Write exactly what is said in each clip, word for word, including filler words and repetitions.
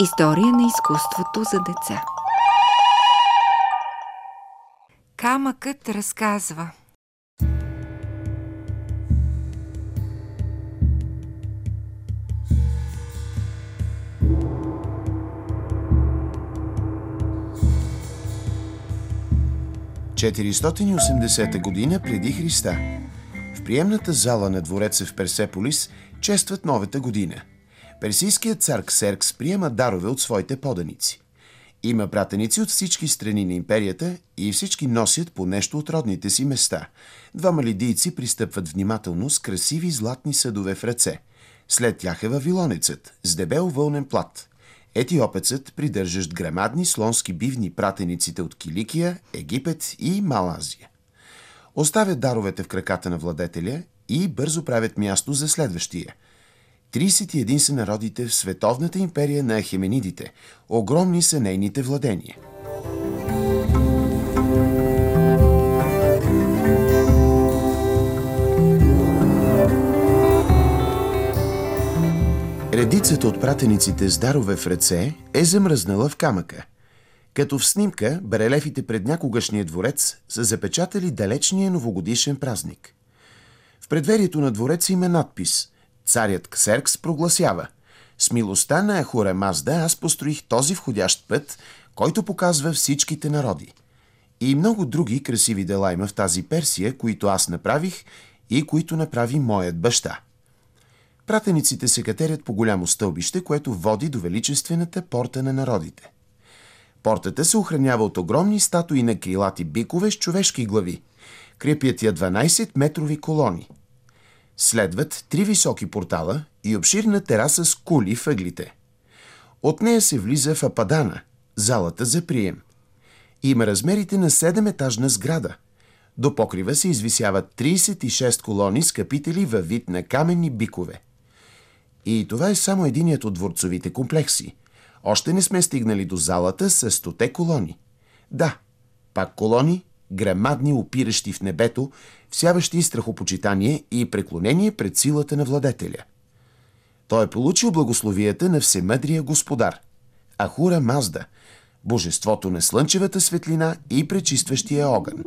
История на изкуството за деца. Камъкът разказва. четиристотин и осемдесета година преди Христа. В приемната зала на двореца в Персеполис честват новата година. Персийският цар Ксеркс приема дарове от своите поданици. Има пратеници от всички страни на империята и всички носят по нещо от родните си места. Двама лидийци пристъпват внимателно с красиви златни съдове в ръце. След тях е вавилонецът с дебел вълнен плат. Етиопецът, придържащ грамадни слонски бивни, пратениците от Киликия, Египет и Малазия. Оставят даровете в краката на владетеля и бързо правят място за следващия. тридесет и един са народите в световната империя на Ахеменидите. Огромни са нейните владения. Редицата от пратениците с дарове в ръце е замръзнала в камъка. Като в снимка, барелефите пред някогашния дворец са запечатали далечния новогодишен празник. В предверието на двореца има надпис. Царят Ксеркс прогласява: с милостта на Ахура Мазда аз построих този входящ път, който показва всичките народи. И много други красиви дела има в тази Персия, които аз направих и които направи моят баща. Пратениците се катерят по голямо стълбище, което води до величествената порта на народите. Портата се охранява от огромни статуи на крилати бикове с човешки глави. Крепят я дванадесетметрови колони. Следват три високи портала и обширна тераса с кули въглите. От нея се влиза в Ападана, залата за прием. Има размерите на седеметажна сграда. До покрива се извисяват тридесет и шест колони с капители във вид на каменни бикове. И това е само единият от дворцовите комплекси. Още не сме стигнали до залата с стоте колони. Да, пак колони, грамадни, опиращи в небето, всяващи страхопочитание и преклонение пред силата на владетеля. Той е получил благословията на всемъдрия господар Ахура Мазда, божеството на слънчевата светлина и пречистващия огън.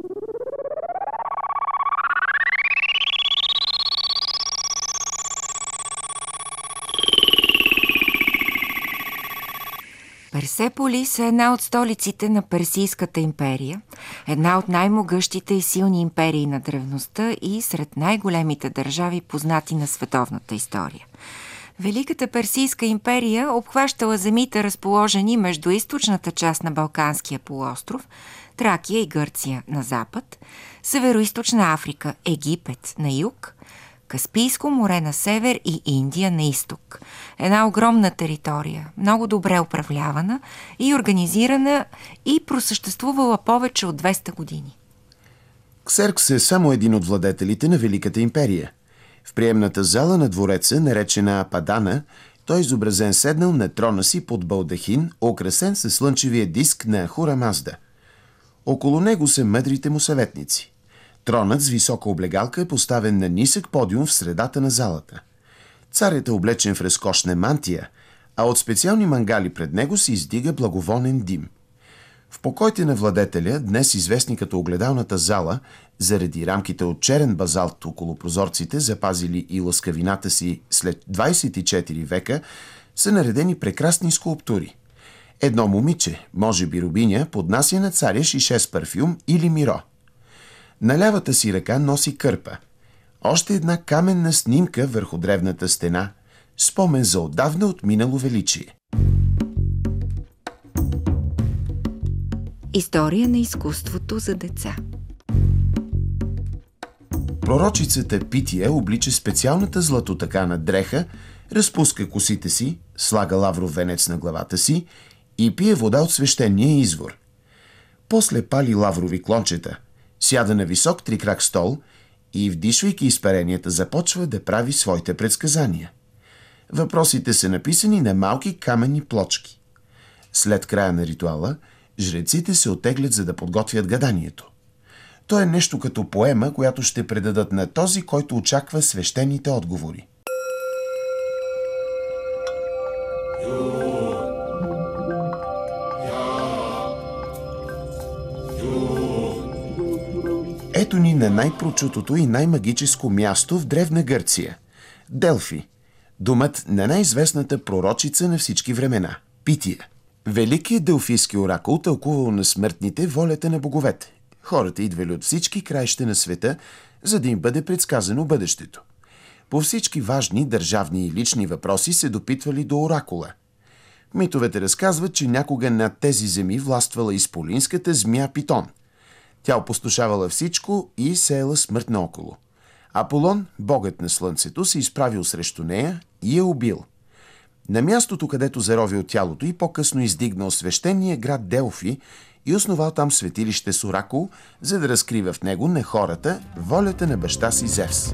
Персеполис е една от столиците на Персийската империя, една от най-могъщите и силни империи на древността и сред най-големите държави, познати на световната история. Великата Персийска империя обхващала земите, разположени между източната част на Балканския полуостров, Тракия и Гърция на запад, Североизточна Африка, Египет на юг, Каспийско море на север и Индия на изток. Една огромна територия, много добре управлявана и организирана и просъществувала повече от двеста години. Ксеркс е само един от владетелите на Великата империя. В приемната зала на двореца, наречена Ападана, той е изобразен седнал на трона си под балдахин, украсен със слънчевия диск на Ахура Мазда. Около него са мъдрите му съветници. Тронът с висока облегалка е поставен на нисък подиум в средата на залата. Царят е облечен в разкошна мантия, а от специални мангали пред него се издига благовонен дим. В покоите на владетеля, днес известни като огледалната зала, заради рамките от черен базалт около прозорците, запазили и лъскавината си след двадесет и четири века, са наредени прекрасни скулптури. Едно момиче, може би рубиня, поднася на царя шише с парфюм или миро. На лявата си ръка носи кърпа. Още една каменна снимка върху древната стена, спомен за отдавна отминало величие. История на изкуството за деца. Пророчицата Пития облича специалната златотакана дреха, разпуска косите си, слага лавров венец на главата си и пие вода от свещения извор. После пали лаврови клончета, сяда на висок трикрак стол и, вдишвайки изпаренията, започва да прави своите предсказания. Въпросите са написани на малки каменни плочки. След края на ритуала, жреците се оттеглят, за да подготвят гаданието. То е нещо като поема, която ще предадат на този, който очаква свещените отговори. Ето ни на най-прочутото и най-магическо място в Древна Гърция – Делфи, домът на най-известната пророчица на всички времена – Пития. Великият делфийски оракул тълкувал на смъртните волята на боговете. Хората идвали от всички краища на света, за да им бъде предсказано бъдещето. По всички важни държавни и лични въпроси се допитвали до оракула. Митовете разказват, че някога над тези земи властвала изполинската змия Питон. Тя опустошавала всичко и сеяла смърт наоколо. Аполон, богът на слънцето, се изправил срещу нея и я убил. На мястото, където заровил тялото и по-късно издигнал свещения град Делфи и основал там светилище с оракул, за да разкрива в него на хората волята на баща си Зевс.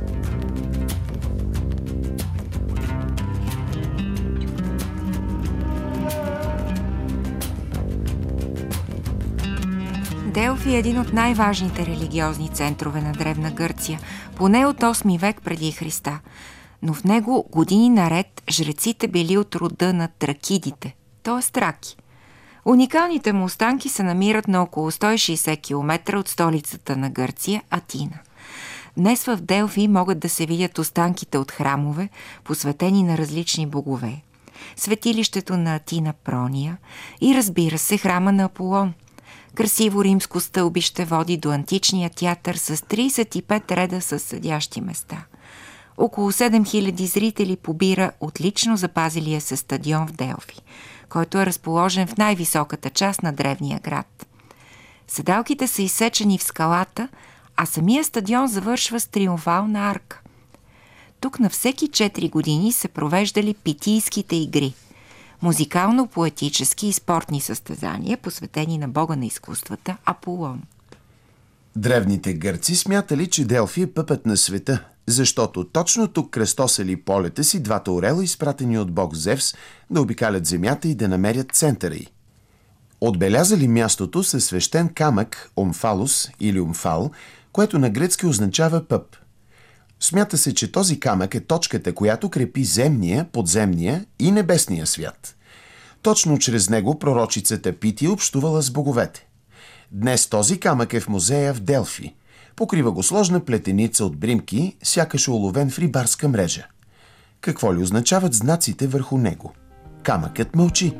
Делфи е един от най-важните религиозни центрове на Древна Гърция, поне от осми век преди Христа. Но в него години наред жреците били от рода на тракидите, т.е. траки. Уникалните му останки се намират на около сто и шейсет километра от столицата на Гърция – Атина. Днес в Делфи могат да се видят останките от храмове, посветени на различни богове, светилището на Атина Прония и, разбира се, храма на Аполон. Красиво римско стълбище води до античния театър с трийсет и пет реда със седящи места. Около седем хиляди зрители побира отлично запазилия се стадион в Делфи, който е разположен в най-високата част на древния град. Седалките са изсечени в скалата, а самия стадион завършва с триумфална арка. Тук на всеки четири години се провеждали питийските игри – музикално-поетически и спортни състезания, посветени на бога на изкуствата Аполон. Древните гърци смятали, че Делфи е пъпът на света, защото точно тук кръстосали полета си двата орела, изпратени от бог Зевс, да обикалят земята и да намерят центъра й. Отбелязали мястото със свещен камък Омфалус или Омфал, което на гръцки означава пъп. Смята се, че този камък е точката, която крепи земния, подземния и небесния свят. Точно чрез него пророчицата Пития общувала с боговете. Днес този камък е в музея в Делфи. Покрива го сложна плетеница от бримки, сякаш уловен в рибарска мрежа. Какво ли означават знаците върху него? Камъкът мълчи.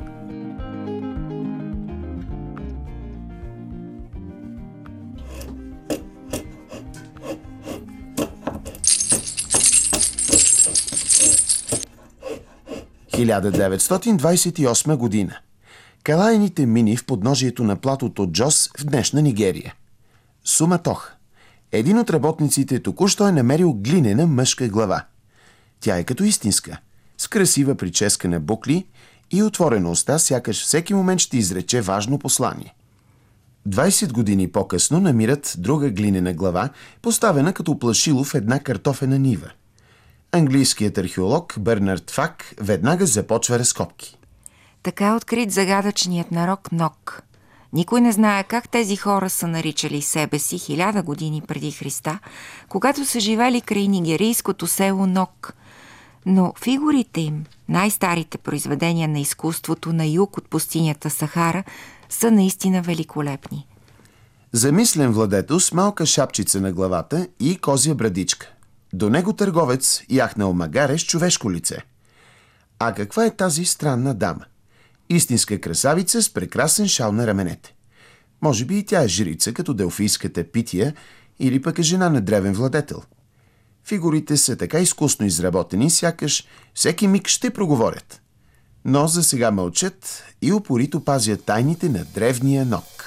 хиляда деветстотин двадесет и осма година. Калайните мини в подножието на платото Джос в днешна Нигерия. Суматоха. Един от работниците току-що е намерил глинена мъжка глава. Тя е като истинска, с красива прическа на букли и отворена уста, сякаш всеки момент ще изрече важно послание. двадесет години по-късно намират друга глинена глава, поставена като плашило в една картофена нива. Английският археолог Бернард Фак веднага започва разкопки. Така е открит загадъчният нарок Нок. Никой не знае как тези хора са наричали себе си хиляда години преди Христа, когато са живели край нигерийското село Нок. Но фигурите им, най-старите произведения на изкуството на юг от пустинята Сахара, са наистина великолепни. Замислен владетел с малка шапчица на главата и козя брадичка. До него търговец яхнал магаре с човешко лице. А каква е тази странна дама? Истинска красавица с прекрасен шал на раменете. Може би и тя е жрица, като делфийската Пития, или пък е жена на древен владетел. Фигурите са така изкусно изработени, сякаш всеки миг ще проговорят. Но за сега мълчат и упорито пазят тайните на древния Нок.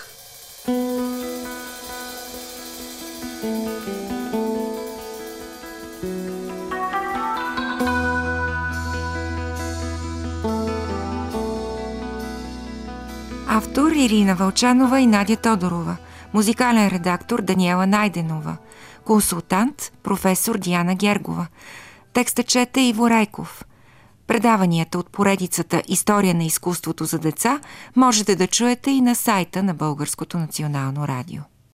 Автор Ирина Вълчанова и Надя Тодорова. Музикален редактор Даниела Найденова. Консултант професор Диана Гергова. Текста чете Иво Райков. Предаванията от поредицата История на изкуството за деца можете да чуете и на сайта на Българското национално радио.